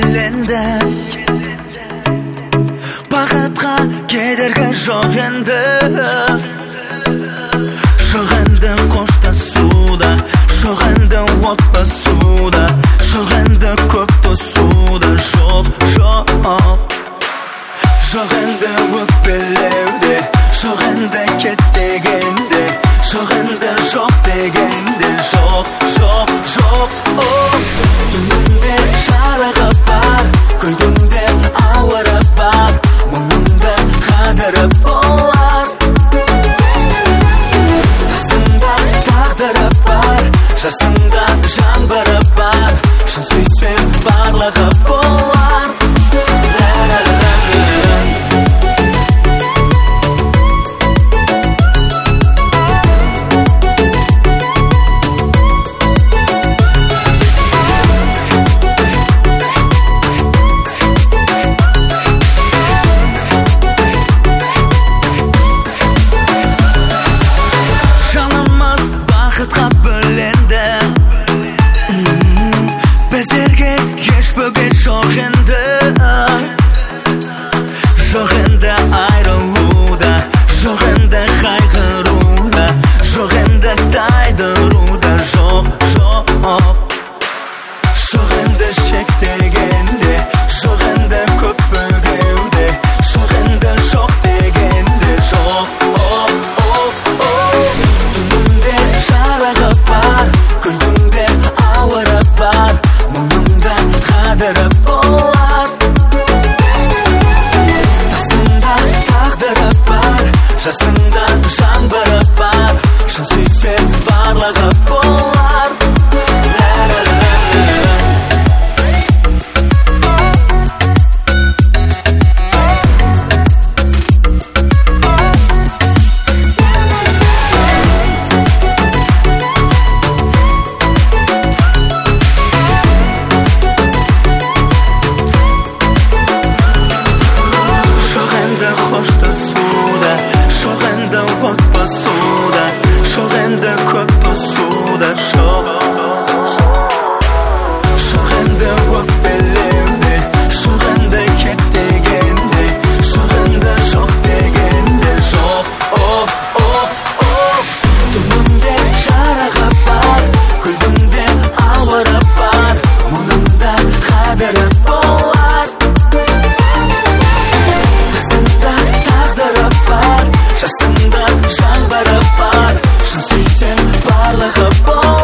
келенді, бақытқа кедергі жоқ енді. Жоқ енді қоштасуда, жоқ енді отбасуда, жоқ енді көп тосуда. Жоқ енді өкпелеуде, жоқ енді кет дегенде, жоқ енді жоқ дегенде. Жоқ түнінде жарығы бар, күлгенде ауыры бар, мұңында қадірі болар. Тасында тағдыры бар, жасында жаңбыры бар, шын сүйсең барлығы болар. Біздерге еш бөгет жоқ енді, жоқ енді айрылуда, жоқ енді қайғыруда, жоқ енді тайдыруда. Жоқ енді шектегенде, жоқ енді көп бөгеуде, жоқ енді жоқ дегенде. Түнінде жарығы бар, күлгенде ауыры бар, мұңында қадірі болар. Тасында тағдыры бар, жасында жаңбыры бар, шын сүйсең барлығы болар. Қоштасуда, жоқ енді отбасуда, жоқ енді көп тосуда. Жоқ енді өкпелеуде, жоқ енді кет дегенде, жоқ енді жоқ дегенде. Түнінде жарығы бар, күлгенде ауыры бар, мұңында қадірі болар. Жасында жаңбыры бар, шын сүйсең барлығы болар.